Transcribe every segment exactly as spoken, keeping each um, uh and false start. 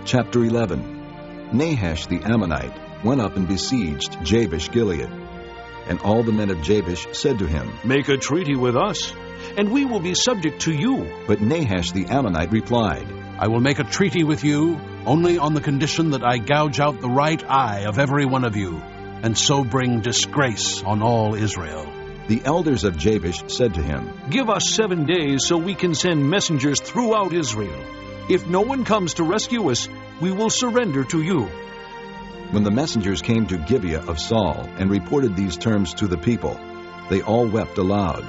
Chapter eleven. Nahash the Ammonite went up and besieged Jabesh-Gilead. And all the men of Jabesh said to him, "Make a treaty with us, and we will be subject to you." But Nahash the Ammonite replied, "I will make a treaty with you only on the condition that I gouge out the right eye of every one of you, and so bring disgrace on all Israel." The elders of Jabesh said to him, "Give us seven days so we can send messengers throughout Israel. If no one comes to rescue us, we will surrender to you." When the messengers came to Gibeah of Saul and reported these terms to the people, they all wept aloud.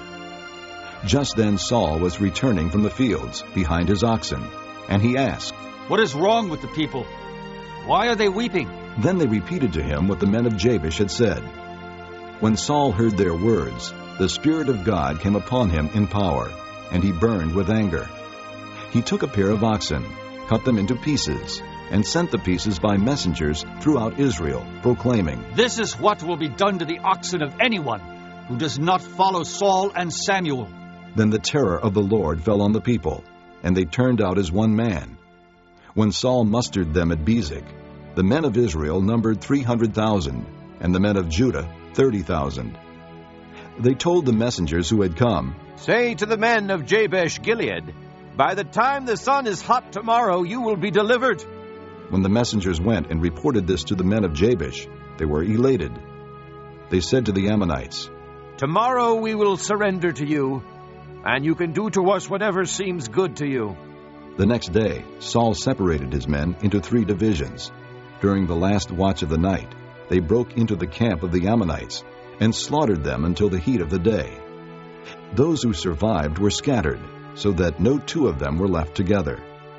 Just then Saul was returning from the fields behind his oxen, and he asked, "What is wrong with the people? Why are they weeping?" Then they repeated to him what the men of Jabesh had said. When Saul heard their words, the Spirit of God came upon him in power, and he burned with anger. He took a pair of oxen, cut them into pieces, and sent the pieces by messengers throughout Israel, proclaiming, "This is what will be done to the oxen of anyone who does not follow Saul and Samuel." Then the terror of the Lord fell on the people, and they turned out as one man. When Saul mustered them at Bezek, the men of Israel numbered three hundred thousand, and the men of Judah thirty thousand. They told the messengers who had come, "Say to the men of Jabesh-Gilead, by the time the sun is hot tomorrow, you will be delivered." When the messengers went and reported this to the men of Jabesh, they were elated. They said to the Ammonites, "Tomorrow we will surrender to you, and you can do to us whatever seems good to you." The next day, Saul separated his men into three divisions. During the last watch of the night, they broke into the camp of the Ammonites and slaughtered them until the heat of the day. Those who survived were scattered, so that no two of them were left together.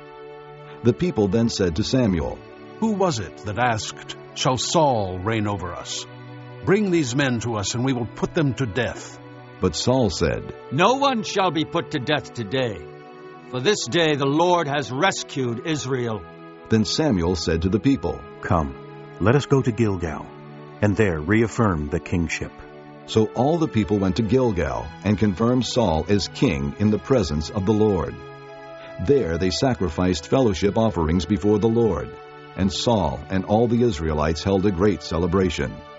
The people then said to Samuel, "Who was it that asked, 'Shall Saul reign over us?' Bring these men to us, and we will put them to death." But Saul said, "No one shall be put to death today, for this day the Lord has rescued Israel." Then Samuel said to the people, "Come, let us go to Gilgal, and there reaffirm the kingship." So all the people went to Gilgal and confirmed Saul as king in the presence of the Lord. There they sacrificed fellowship offerings before the Lord, and Saul and all the Israelites held a great celebration.